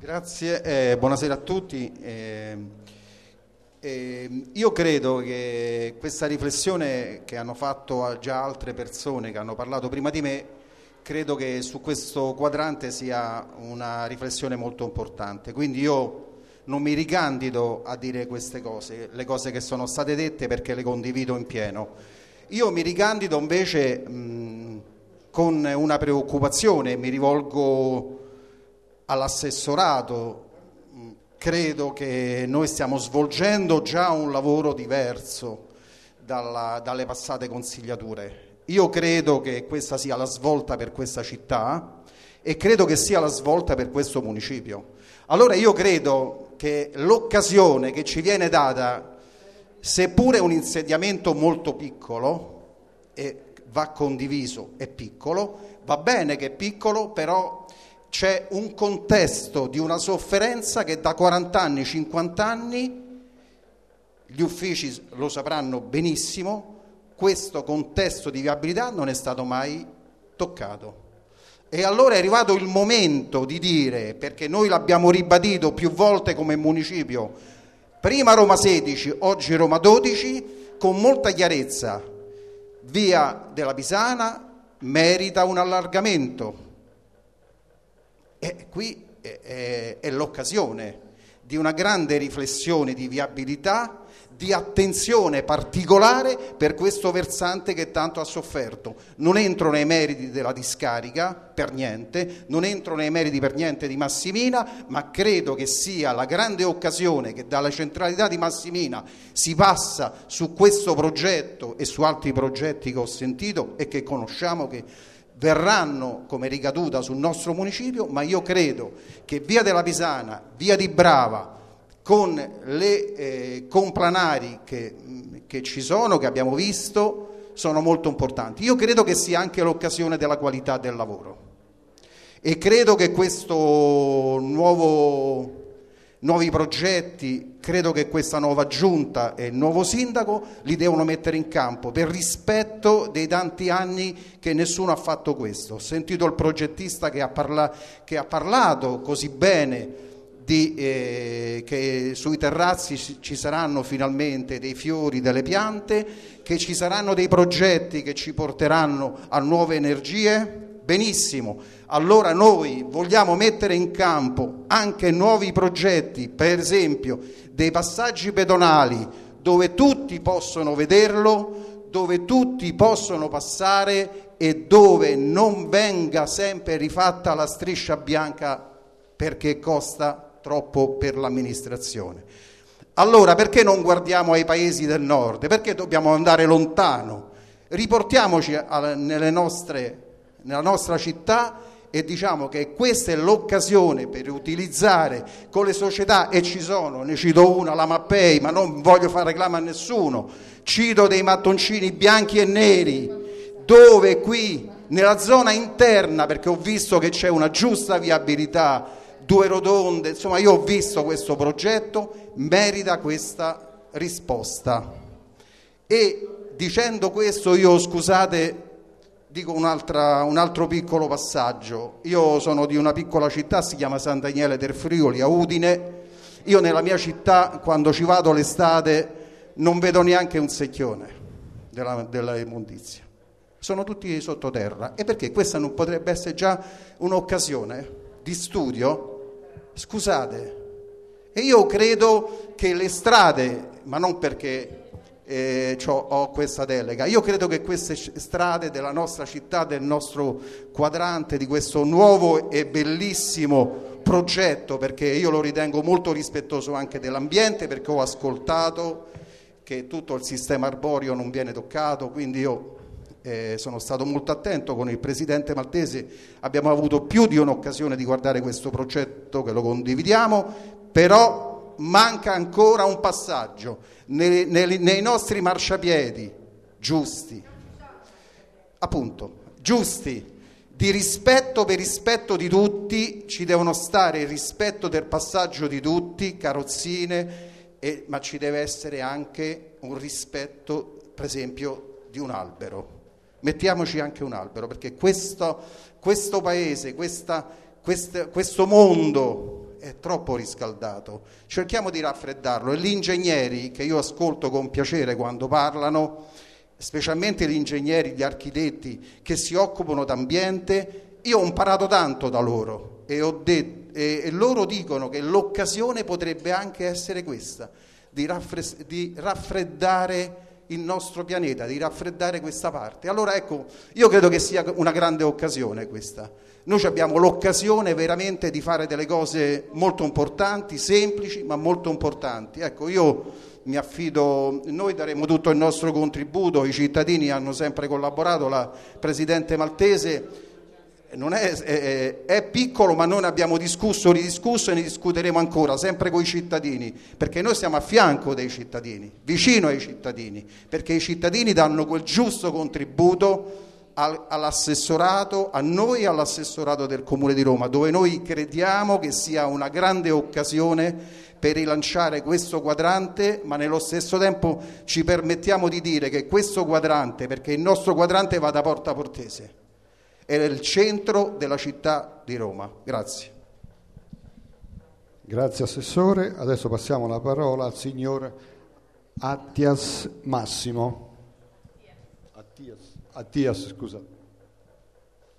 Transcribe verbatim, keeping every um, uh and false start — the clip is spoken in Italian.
Grazie, eh, buonasera a tutti. Eh, eh, io credo che questa riflessione che hanno fatto già altre persone che hanno parlato prima di me, credo che su questo quadrante sia una riflessione molto importante. Quindi io non mi ricandido a dire queste cose, le cose che sono state dette, perché le condivido in pieno. Io mi ricandido invece mh, con una preoccupazione, mi rivolgo all'assessorato. Credo che noi stiamo svolgendo già un lavoro diverso dalla, dalle passate consigliature. Io credo che questa sia la svolta per questa città e credo che sia la svolta per questo municipio. Allora io credo che l'occasione che ci viene data, seppure un insediamento molto piccolo, e va condiviso, è piccolo, va bene che è piccolo, però c'è un contesto di una sofferenza che da quaranta anni, cinquanta anni, gli uffici lo sapranno benissimo, questo contesto di viabilità non è stato mai toccato. E allora è arrivato il momento di dire, perché noi l'abbiamo ribadito più volte come municipio, prima Roma sedici, oggi Roma dodici, con molta chiarezza, via della Pisana merita un allargamento. E qui è, è, è l'occasione di una grande riflessione di viabilità, di attenzione particolare per questo versante che tanto ha sofferto. Non entro nei meriti della discarica per niente, non entro nei meriti per niente di Massimina, ma credo che sia la grande occasione che dalla centralità di Massimina si passa su questo progetto e su altri progetti che ho sentito e che conosciamo, che verranno come ricaduta sul nostro municipio, ma io credo che via della Pisana, via di Brava, con le eh, complanari che, che ci sono, che abbiamo visto, sono molto importanti. Io credo che sia anche l'occasione della qualità del lavoro e credo che questo nuovo nuovi progetti, credo che questa nuova giunta e il nuovo sindaco li devono mettere in campo per rispetto dei tanti anni che nessuno ha fatto questo. Ho sentito il progettista che ha, parla, che ha parlato così bene di, eh, che sui terrazzi ci saranno finalmente dei fiori, delle piante, che ci saranno dei progetti che ci porteranno a nuove energie. Benissimo, allora noi vogliamo mettere in campo anche nuovi progetti, per esempio dei passaggi pedonali dove tutti possono vederlo, dove tutti possono passare e dove non venga sempre rifatta la striscia bianca perché costa troppo per l'amministrazione. Allora perché non guardiamo ai paesi del nord? Perché dobbiamo andare lontano? Riportiamoci a, nelle nostre nella nostra città e diciamo che questa è l'occasione per utilizzare con le società, e ci sono, ne cito una, la Mappei, ma non voglio fare reclamo a nessuno, cito dei mattoncini bianchi e neri, dove qui nella zona interna, perché ho visto che c'è una giusta viabilità, due rotonde, insomma io ho visto questo progetto, merita questa risposta. E dicendo questo io, scusate, dico un'altra, un altro piccolo passaggio. Io sono di una piccola città, si chiama San Daniele del Friuli, a Udine. Io nella mia città, quando ci vado l'estate, non vedo neanche un secchione della, della immondizia. Sono tutti sottoterra. E perché questa non potrebbe essere già un'occasione di studio? Scusate. E io credo che le strade, ma non perché Eh, ho questa delega, io credo che queste strade della nostra città, del nostro quadrante, di questo nuovo e bellissimo progetto, perché io lo ritengo molto rispettoso anche dell'ambiente, perché ho ascoltato che tutto il sistema arboreo non viene toccato, quindi io eh, sono stato molto attento con il presidente Maltese, abbiamo avuto più di un'occasione di guardare questo progetto, che lo condividiamo, però manca ancora un passaggio nei, nei, nei nostri marciapiedi giusti, appunto, giusti, di rispetto per rispetto di tutti, ci devono stare il rispetto del passaggio di tutti, carrozzine, e, ma ci deve essere anche un rispetto, per esempio, di un albero. Mettiamoci anche un albero, perché questo, questo paese, questa, questa, questo mondo è troppo riscaldato, cerchiamo di raffreddarlo. E gli ingegneri, che io ascolto con piacere quando parlano, specialmente gli ingegneri, gli architetti che si occupano d'ambiente, io ho imparato tanto da loro e, ho detto, e, e loro dicono che l'occasione potrebbe anche essere questa, di, raffres- di raffreddare il nostro pianeta, di raffreddare questa parte. Allora ecco, io credo che sia una grande occasione questa. Noi abbiamo l'occasione veramente di fare delle cose molto importanti, semplici ma molto importanti. Ecco, io mi affido, noi daremo tutto il nostro contributo, i cittadini hanno sempre collaborato, la Presidente Maltese non è, è, è piccolo, ma noi ne abbiamo discusso, ridiscusso e ne discuteremo ancora, sempre con i cittadini, perché noi stiamo a fianco dei cittadini, vicino ai cittadini, perché i cittadini danno quel giusto contributo al, all'assessorato, a noi e all'assessorato del Comune di Roma, dove noi crediamo che sia una grande occasione per rilanciare questo quadrante, ma nello stesso tempo ci permettiamo di dire che questo quadrante, perché il nostro quadrante va da Porta Portese, è il centro della città di Roma. Grazie. Grazie Assessore. Adesso passiamo la parola al signor Attias Massimo. Attias, Attias scusa.